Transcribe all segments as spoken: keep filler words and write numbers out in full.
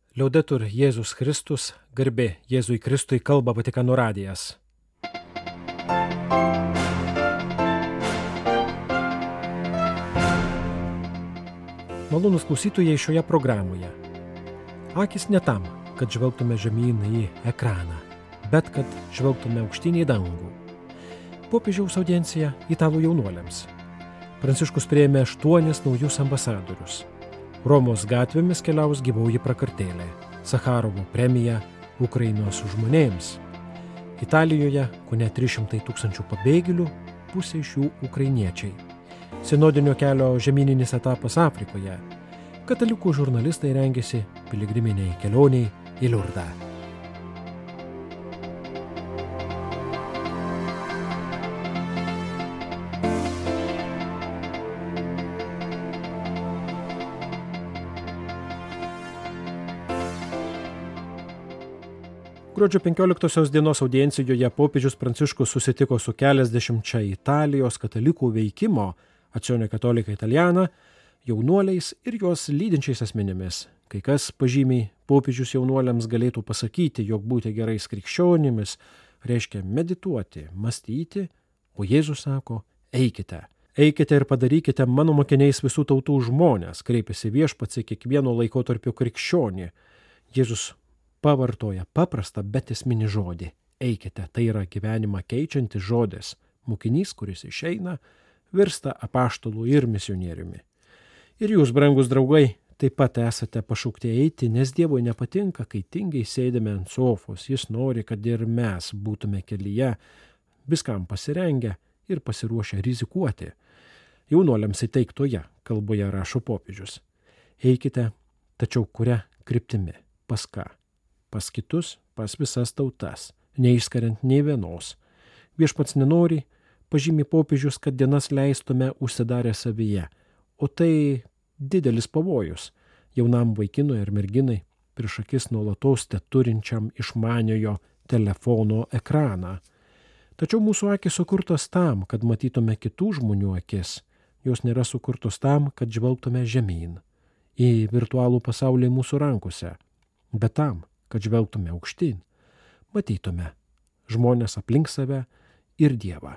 Liaudetur Jėzus Kristus, garbė Jėzui Kristui, kalba Vatikano radijas. Malonūs klausytojai šioje programoje. Akis ne tam, kad žvelgtume žemyn į ekraną, bet kad žvelgtume aukštyn į dangų. Popiežiaus audiencija italų jaunuoliams. Pranciškus priėmė aštuonis naujus ambasadorius. Romos gatvėmis keliaus gyvoji prakartėlė, Sacharovo premija Ukrainos žmonėms. Italijoje kone trys šimtai tūkstančių pabėgėlių, pusė iš jų ukrainiečiai. Sinodinio kelio žemyninis etapas Afrikoje. Katalikų žurnalistai rengiasi piligriminiai kelioniai į Liurdą. Gruodžio penkioliktosios dienos audiencijoje popiežius Pranciškus susitiko su keliasdešimčia Italijos katalikų veikimo Azione Cattolica Italiana jaunuoliais ir juos lydinčiais asmenimis. Kai kas pažymiai popiežius jaunuoliams galėtų pasakyti, jog būti gerais krikščionimis reiškia medituoti, mąstyti, o Jėzus sako, eikite. Eikite ir padarykite mano mokiniais visų tautų žmonės, kreipėsi viešpats į kiekvieno laikotarpio krikščionį. Jėzus pavartoja paprastą, bet esminį žodį. Eikite, tai yra gyvenimą keičiantis žodis. Mokinys, kuris išeina, virsta apaštalu ir misionieriumi. Ir jūs, brangus draugai, taip pat esate pašaukti eiti, nes Dievui nepatinka, kai tingiai sėdime ant sofos. Jis nori, kad ir mes būtume kelyje, viskam pasirengę ir pasiruošę rizikuoti. Jaunuoliams įteiktoje kalboje rašo popiežius. Eikite, tačiau kuria kryptimi, pas ką? Pas kitus, pas visas tautas, neišskiriant nei vienos. Viešpats nenori, pažymi popiežius, kad dienas leistume užsidarę savyje, o tai didelis pavojus jaunam vaikinui ir merginai prieš akis nuolatos teturinčiam išmaniojo telefono ekraną. Tačiau mūsų akis sukurtos tam, kad matytume kitų žmonių akis. Jos nėra sukurtos tam, kad žvelgtume žemyn, į virtualų pasaulį mūsų rankose, bet tam, kad žvelgtume aukštyn, matytume žmonės aplink save ir Dievą.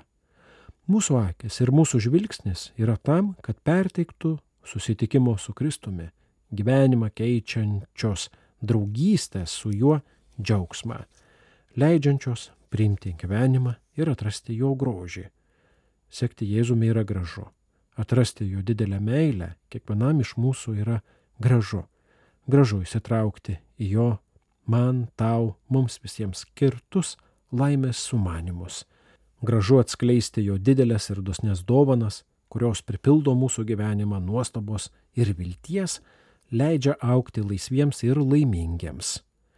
Mūsų akis ir mūsų žvilgsnis yra tam, kad perteiktų susitikimo su Kristumi, gyvenimą keičiančios draugystės su juo džiaugsmą, leidžiančios priimti gyvenimą ir atrasti jo grožį. Sekti Jėzumi yra gražu, atrasti jo didelę meilę kiekvienam iš mūsų yra gražu. Gražu įsitraukti į jo man, tau, mums visiems skirtus laimės sumanymus. Gražu atskleisti jo didelės ir dosnes dovanas, kurios pripildo mūsų gyvenimą nuostabos ir vilties, leidžia augti laisviems ir laimingiems.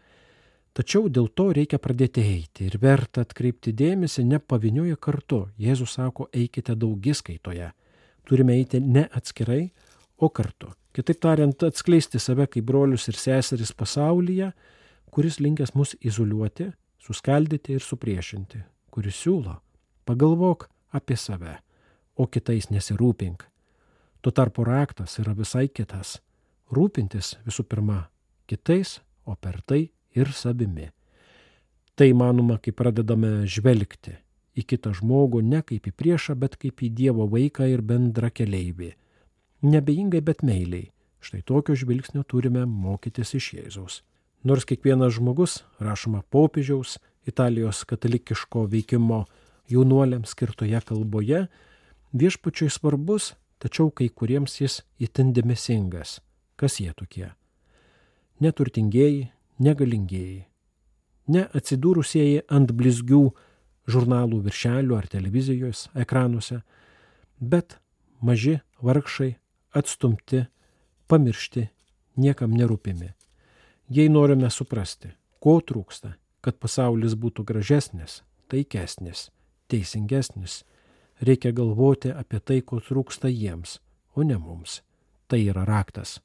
Tačiau dėl to reikia pradėti eiti ir verta atkreipti dėmesį nepavinioje kartu. Jėzus sako, eikite daugiskaitoje. Turime eiti ne atskirai, o kartu. Kitaip tariant, atskleisti save kaip brolius ir seseris pasaulyje, kuris linkęs mus izoliuoti, suskaldyti ir supriešinti, kuris siūlo, pagalvok apie save, o kitais nesirūpink. Tuo tarpu raktas yra visai kitas. Rūpintis visų pirma kitais, o per tai ir savimi. Tai manoma, kai pradedame žvelgti į kitą žmogų ne kaip į priešą, bet kaip į Dievo vaiką ir bendrą keleivį. Nebejingai, bet meiliai. Štai tokio žvilgsnio turime mokytis iš Jėzaus. Nors kiekvienas žmogus, rašoma popiežiaus, Italijos katalikiško veikimo jaunuoliams skirtoje kalboje, viešpačiui svarbus, tačiau kai kuriems jis itin dėmesingas. Kas jie tokie? Neturtingieji, negalingieji, neatsidūrusieji ant blizgių žurnalų viršelių ar televizijos ekranuose, bet maži vargšai, atstumti, pamiršti, niekam nerūpimi. Jei norime suprasti, ko trūksta, kad pasaulis būtų gražesnis, taikesnis, teisingesnis, reikia galvoti apie tai, ko trūksta jiems, o ne mums. Tai yra raktas.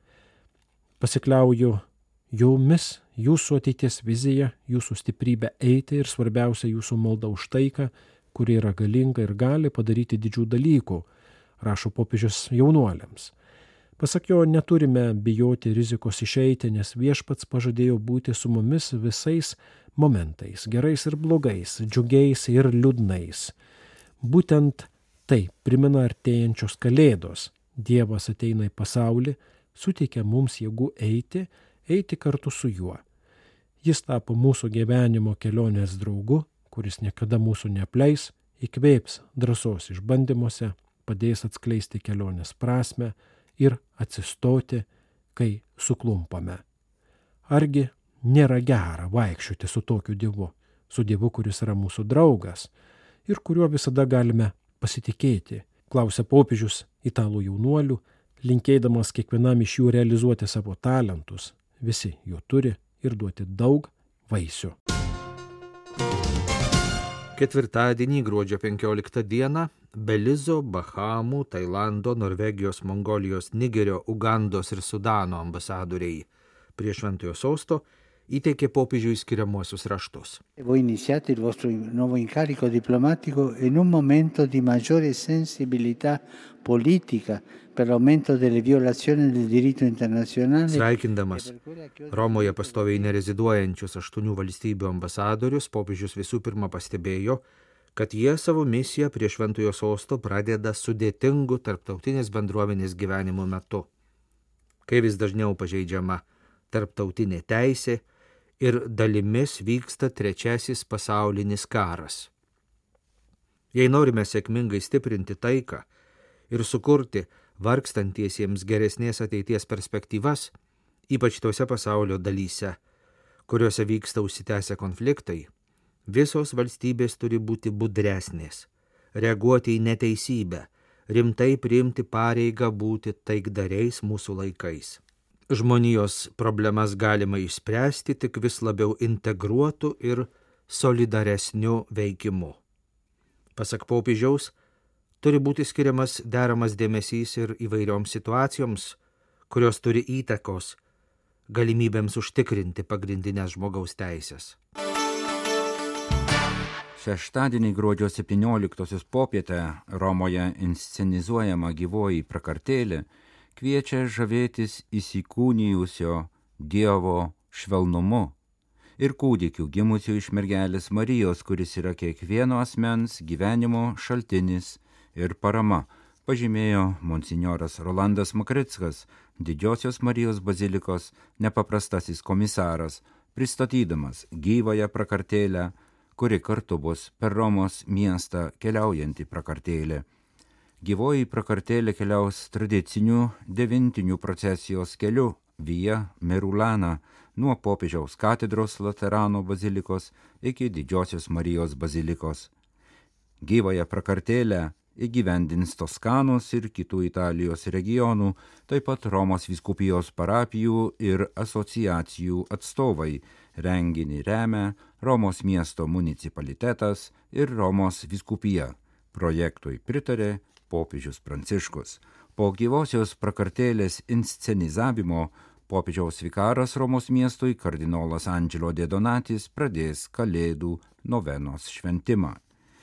Pasikliauju jumis, jūsų ateities vizija, jūsų stiprybė eiti ir svarbiausia jūsų malda už taiką, kuri yra galinga ir gali padaryti didžių dalykų, rašo popiežius jaunuoliams. Pasak jo, neturime bijoti rizikos išeiti, nes Viešpats pažadėjo būti su mumis visais momentais, gerais ir blogais, džiugiais ir liūdnais. Būtent tai primena artėjančios Kalėdos. Dievas ateina į pasaulį, suteikia mums jėgų eiti, eiti kartu su juo. Jis tapo mūsų gyvenimo kelionės draugu, kuris niekada mūsų neapleis, įkvėps drąsos išbandymuose, padės atskleisti kelionės prasmę ir atsistoti, kai suklumpame. Argi nėra gera vaikščioti su tokiu Dievu, su Dievu, kuris yra mūsų draugas ir kuriuo visada galime pasitikėti, klausia popiežius italų jaunuolių, linkėdamas kiekvienam iš jų realizuoti savo talentus. Visi jų turi ir duoti daug vaisių. Ketvirtadienį, gruodžio penkioliktą dieną, Belizo, Bahamų, Tailando, Norvegijos, Mongolijos, Nigerio, Ugandos ir Sudano ambasadoriai prie Šventojo sosto įteikė popiežiui skiriamuosius raštus. Voi iniziate il vostro nuovo incarico diplomatico in un momento di maggiore sensibilità politica per l'aumento delle violazioni del diritto internazionale. Sveikindamas Romoje pastoviai nereziduojančius aštuonių valstybių ambasadorius, popiežius visų pirma pastebėjo, kad jie savo misiją prie Šventojo sosto pradeda sudėtingu tarptautinės bendruomenės gyvenimo metu, kai vis dažniau pažeidžiama tarptautinė teisė ir dalimis vyksta trečiasis pasaulinis karas. Jei norime sėkmingai stiprinti taiką ir sukurti vargstantiesiems geresnės ateities perspektyvas, ypač tose pasaulio dalyse, kuriuose vyksta užsitęsę konfliktai, visos valstybės turi būti budresnės, reaguoti į neteisybę, rimtai priimti pareigą būti taikdariais mūsų laikais. Žmonijos problemas galima išspręsti tik vis labiau integruotų ir solidaresnių veikimu. Pasak popiežiaus, turi būti skiriamas deramas dėmesys ir įvairioms situacijoms, kurios turi įtakos galimybėms užtikrinti pagrindinės žmogaus teisės. Šeštadienį gruodžio septynioliktosios popietę Romoje inscenizuojama gyvoji prakartėlė kviečia žavėtis įsikūnijusio Dievo švelnumu ir kūdikiu gimusiu iš mergelės Marijos, kuris yra kiekvieno asmens gyvenimo šaltinis ir parama, pažymėjo monsinjoras Rolandas Makrickas, Didžiosios Marijos bazilikos nepaprastasis komisaras, pristatydamas gyvąją prakartėlę, kuri kartu bus per Romos miestą keliaujanti prakartėlė. Gyvoji prakartėlė keliaus tradicinių devintinių procesijos keliu Via Merulana nuo popiežiaus katedros Laterano bazilikos iki Didžiosios Marijos bazilikos. Gyvąją prakartėlę įgyvendins Toskanos ir kitų Italijos regionų, taip pat Romos vyskupijos parapijų ir asociacijų atstovai. Renginį remia Romos miesto municipalitetas ir Romos vyskupija. Projektui pritarė popiežius Pranciškus. Po gyvosios prakartėlės inscenizavimo popiežiaus vikaras Romos miestui kardinolas Angelo de Donatis pradės Kalėdų novenos šventimą.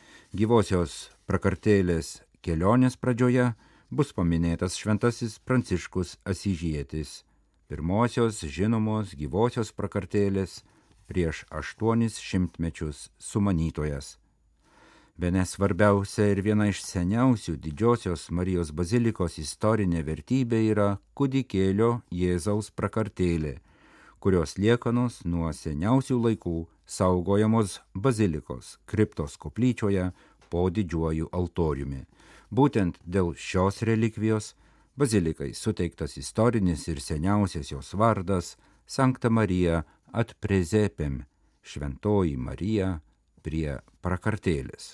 Gyvosios prakartėlės kelionės pradžioje bus paminėtas šventasis Pranciškus Asyžietis, pirmosios žinomos gyvosios prakartėlės prieš aštuonis šimtmečius sumanytojas. Bene svarbiausia ir viena iš seniausių Didžiosios Marijos bazilikos istorinė vertybė yra kūdikėlio Jėzaus prakartėlė, kurios liekanos nuo seniausių laikų saugojamos bazilikos kriptos koplyčioje po didžiuoju altoriumi. Būtent dėl šios relikvijos bazilikai suteiktas istorinis ir seniausias jos vardas Sankta Marija ad Presepem, Šventoji Marija prie prakartėlės.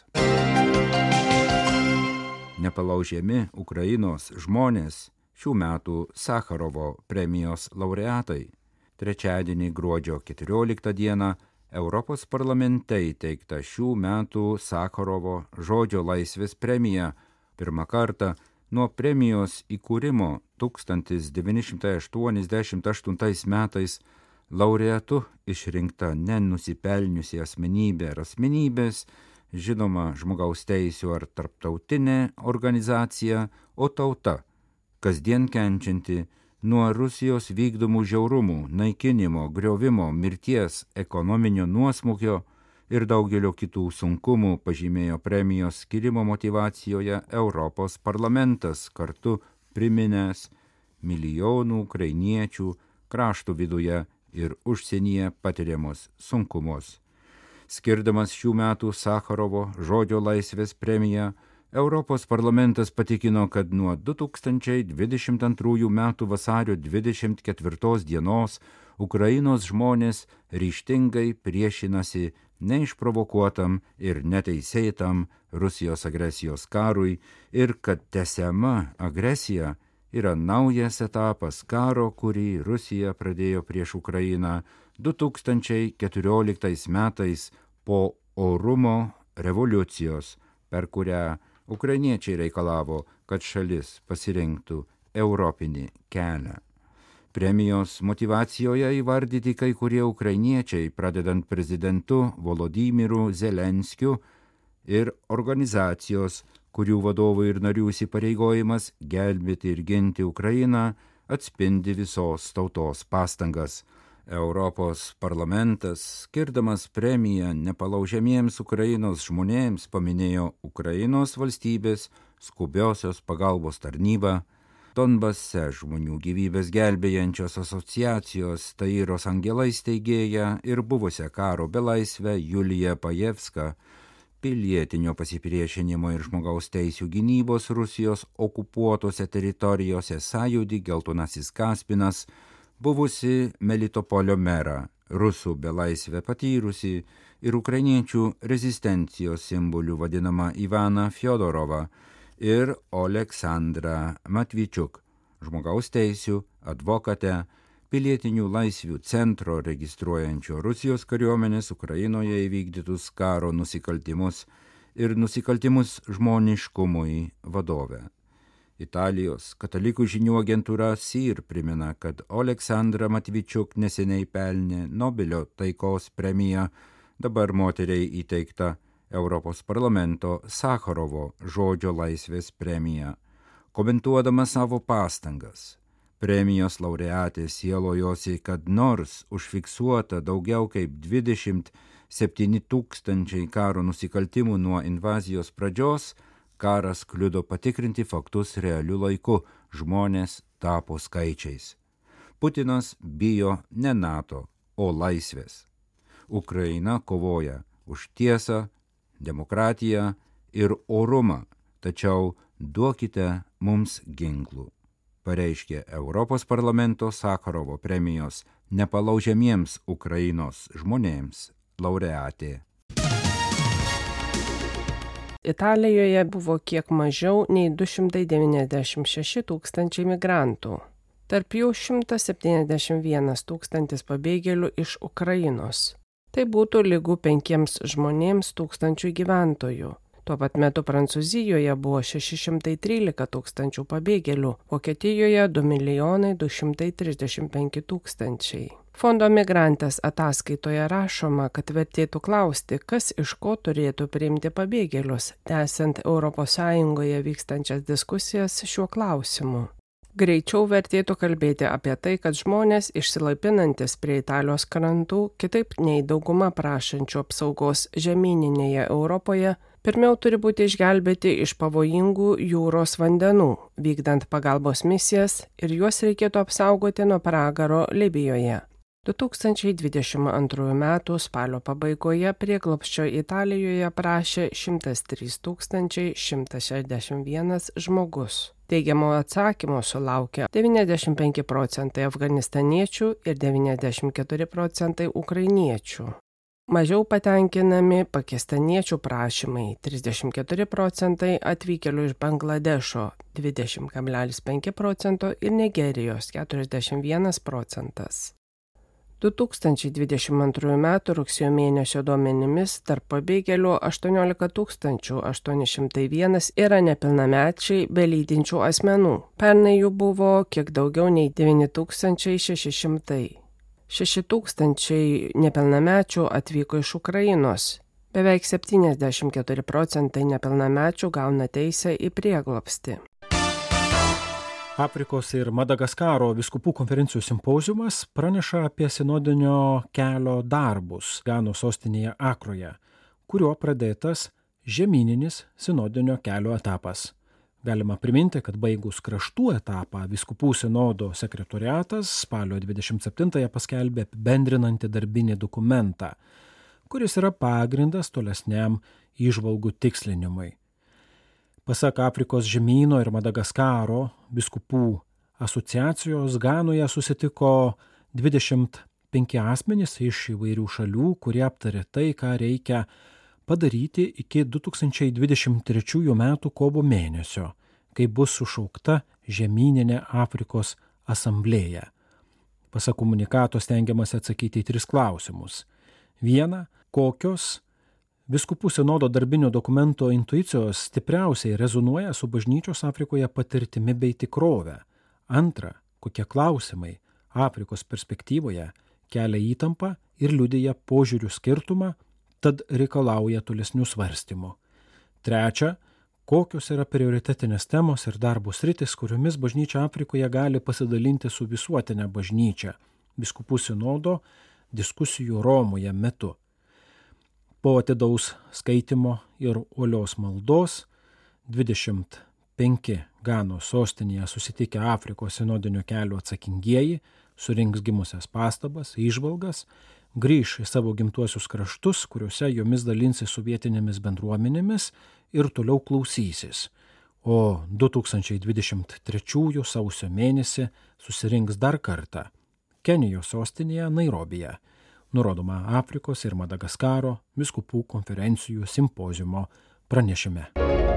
Nepalaužiami Ukrainos žmonės šių metų Sacharovo premijos laureatai. Trečiadienį gruodžio keturioliktą dieną Europos parlamente įteikta šių metų Sacharovo žodžio laisvės premija. Pirmą kartą nuo premijos įkūrimo tūkstantis devyni šimtai aštuoniasdešimt aštuntais metais laureatu išrinkta nenusipelniusi asmenybė ar asmenybės, žinoma žmogaus teisių ar tarptautinė organizacija, o tauta, kasdien kenčianti nuo Rusijos vykdomų žiaurumų, naikinimo, griovimo, mirties, ekonominio nuosmukio ir daugelio kitų sunkumų, pažymėjo premijos skirimo motyvacijoje Europos parlamentas, kartu priminęs milijonų ukrainiečių krašto viduje ir užsienyje patiriamus sunkumus. Skirdamas šių metų Sacharovo žodžio laisvės premiją, Europos parlamentas patikino, kad nuo du tūkstančiai dvidešimt antrųjų metų vasario dvidešimt ketvirtos dienos Ukrainos žmonės ryžtingai priešinasi neišprovokuotam ir neteisėtam Rusijos agresijos karui ir kad tęsiama agresija yra naujas etapas karo, kurį Rusija pradėjo prieš Ukrainą du tūkstančiai keturioliktais metais po orumo revoliucijos, per kurią ukrainiečiai reikalavo, kad šalis pasirinktų europinį kelią. Premijos motyvacijoje įvardyti kai kurie ukrainiečiai, pradedant prezidentu Volodymyru Zelenskiu ir organizacijos, kurių vadovų ir narių įsipareigojimas gelbėti ir ginti Ukrainą, atspindi visos tautos pastangas. Europos parlamentas, skirdamas premiją nepalaužiamiems Ukrainos žmonėms, paminėjo Ukrainos valstybės skubiosios pagalbos tarnybą, Donbase žmonių gyvybės gelbėjančios asociacijos Tairos angelai steigėją ir buvusią karo belaisvę Juliją Pajevską, pilietinio pasipriešinimo ir žmogaus teisių gynybos Rusijos okupuotose teritorijose sąjūdį Geltonasis Kaspinas, buvusi Melitopolio merą, rusų belaisvę patyrusi ir ukrainiečių rezistencijos simbolių vadinamą Ivaną Fiodorovą ir Oleksandrą Matvičiuk, žmogaus teisių advokatę, pilietinių laisvių centro registruojančio Rusijos kariuomenės Ukrainoje įvykdytus karo nusikaltimus ir nusikaltimus žmoniškumui vadovę. Italijos katalikų žinių agentūra S I R primena, kad Oleksandra Matvičiuk neseniai pelnė Nobelio taikos premiją, dabar moteriai įteikta Europos parlamento Sacharovo žodžio laisvės premiją. Komentuodama savo pastangas, premijos laureatė sielojosi, kad nors užfiksuota daugiau kaip dvidešimt septyni tūkstančiai karo nusikaltimų nuo invazijos pradžios, karas kliudo patikrinti faktus realiu laiku, žmonės tapo skaičiais. Putinas bijo ne NATO, o laisvės. Ukraina kovoja už tiesą, demokratiją ir orumą, tačiau duokite mums ginklų, pareiškė Europos parlamento Sacharovo premijos nepalaužiamiems Ukrainos žmonėms laureatė. Italijoje buvo kiek mažiau nei du šimtai devyniasdešimt šeši tūkstančiai migrantų. Tarp jų šimtas septyniasdešimt vienas tūkstantis pabėgėlių iš Ukrainos. Tai būtų lygu penkiems žmonėms tūkstančių gyventojų. Tuo pat metu Prancūzijoje buvo šeši šimtai trylika tūkstančių pabėgėlių, Vokietijoje du milijonai du šimtai trisdešimt penki tūkstančiai. Fondo migrantės ataskaitoje rašoma, kad vertėtų klausti, kas iš ko turėtų priimti pabėgėlius, tęsiant Europos Sąjungoje vykstančias diskusijas šiuo klausimu. Greičiau vertėtų kalbėti apie tai, kad žmonės išsilaipinantis prie Italijos krantų, kitaip nei dauguma prašančių apsaugos žemyninėje Europoje, pirmiau turi būti išgelbėti iš pavojingų jūros vandenų, vykdant pagalbos misijas, ir juos reikėtų apsaugoti nuo pragaro Libijoje. du tūkstančiai dvidešimt antrųjų metų spalio pabaigoje prieglobsčio Italijoje prašė šimtas trys tūkstančiai šimtas šešiasdešimt vienas žmogus. Teigiamo atsakymo sulaukė devyniasdešimt penki procentai afganistaniečių ir devyniasdešimt keturi procentai ukrainiečių. Mažiau patenkinami pakistaniečių prašymai trisdešimt keturi procentai, atvykėlių iš Bangladešo dvidešimt kablelis penki procento ir Nigerijos keturiasdešimt vienas procentas. du tūkstančiai dvidešimt antrųjų metų rugsėjo mėnesio duomenimis tarp pabėgėlių aštuoniolika tūkstančių aštuoni šimtai vienas yra nepilnamečiai be lydinčių asmenų. Pernai jų buvo kiek daugiau nei devyni tūkstančiai šeši šimtai. šeši tūkstančiai nepilnamečių atvyko iš Ukrainos. Beveik septyniasdešimt keturi procentai nepilnamečių gauna teisę į prieglobstį. Afrikos ir Madagaskaro vyskupų konferencijų simpoziumas praneša apie sinodinio kelio darbus Gano sostinėje Akroje, kuriuo pradėtas žemyninis sinodinio kelio etapas. Galima priminti, kad baigus kraštų etapą vyskupų sinodo sekretoriatas spalio dvidešimt septintąją paskelbė apibendrinantį darbinį dokumentą, kuris yra pagrindas tolesniam įžvalgų tikslinimui. Pasak Afrikos žemyno ir Madagaskaro vyskupų asociacijos Ganoje susitiko dvidešimt penki asmenys iš įvairių šalių, kurie aptarė tai, ką reikia padaryti iki du tūkstančiai dvidešimt trečiųjų metų kovo mėnesio, kai bus sušaukta žemyninė Afrikos asamblėja. Pasak komunikato stengiamasi atsakyti į tris klausimus. Viena, kokios vyskupų sinodo darbinio dokumento intuicijos stipriausiai rezonuoja su bažnyčios Afrikoje patirtimi bei tikrove. Antra, kokie klausimai Afrikos perspektyvoje kelia įtampą ir liudija požiūrių skirtumą, tad reikalauja tolesnių svarstymų. Trečia, kokios yra prioritetinės temos ir darbo sritis, kuriomis bažnyčia Afrikoje gali pasidalinti su visuotinė bažnyčia vyskupų sinodo diskusijų Romoje metu. Po atidaus skaitimo ir uolios maldos dvidešimt penki Gano sostinėje susitikę Afrikos sinodinio kelio atsakingieji surinks gimusias pastabas, įžvalgas, grįš į savo gimtuosius kraštus, kuriuose jomis dalinsis su vietinėmis bendruomenėmis ir toliau klausysis. O du tūkstančiai dvidešimt trečiųjų sausio mėnesį susirinks dar kartą Kenijos sostinėje Nairobije, nurodoma Afrikos ir Madagaskaro vyskupų konferencijų simpoziumo pranešime.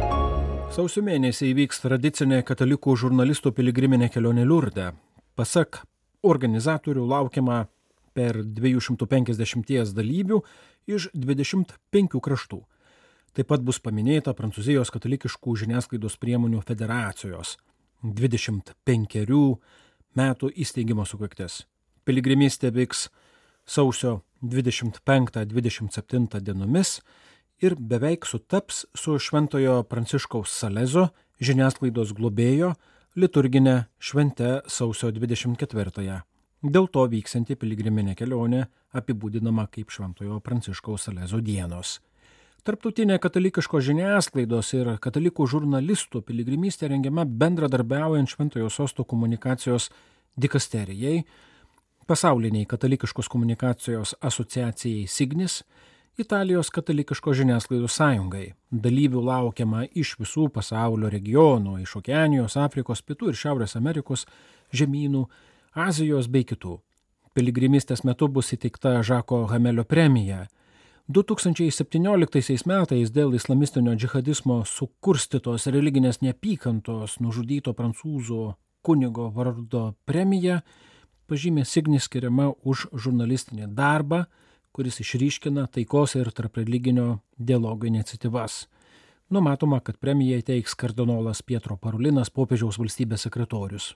Sausio mėnesį įvyks tradicinė katalikų žurnalistų piligriminė kelionė Liurde. Pasak organizatorių laukiama per dviejų šimtų penkiasdešimties dalyvių iš dvidešimt penkių kraštų. Taip pat bus paminėta Prancūzijos katalikiškų žiniasklaidos priemonių federacijos dvidešimt penkerių metų įsteigimo sukaktis. Piligrimystė vyks sausio dvidešimt penktą dvidešimt septintą dienomis ir beveik sutaps su Šventojo Pranciškaus Salezo žiniasklaidos globėjo liturginė švente sausio dvidešimt ketvirtąją. Dėl to vyksianti piligriminė kelionė apibūdinama kaip Šventojo Pranciškaus Salezo dienos. Tarptautinė katalikiškos žiniasklaidos ir katalikų žurnalistų piligrimystė rengiama bendradarbiaujant Šventojo Sosto komunikacijos dikasterijai, pasauliniai katalikiškos komunikacijos asociacijai Signis, Italijos katalikiškos žiniasklaidos sąjungai. Dalyvių laukiama iš visų pasaulio regionų, iš Okeanijos, Afrikos, Pietų ir Šiaurės Amerikos žemynų, Azijos bei kitų. Piligrimystės metu bus įteikta Žako Hamelio premija. du tūkstančiai septynioliktaisiais metais dėl islamistinio džihadizmo sukurstytos religinės neapykantos nužudyto prancūzų kunigo vardo premija pažymė Signis skiriama už žurnalistinį darbą, kuris išryškina taikos ir tarpreliginio dialogo iniciatyvas. Numatoma, kad premiją įteiks kardinolas Pietro Parolinas, popiežiaus valstybės sekretorius.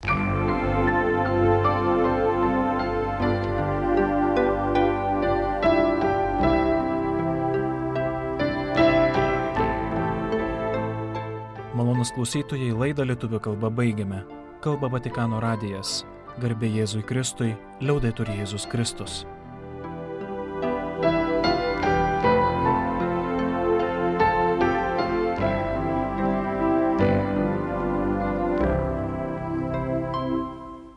Malonūs klausytojai, laidą lietuvių kalba baigiame. Kalba Vatikano radijas. Garbė Jėzui Kristui, liaudetur Jėzus Kristus.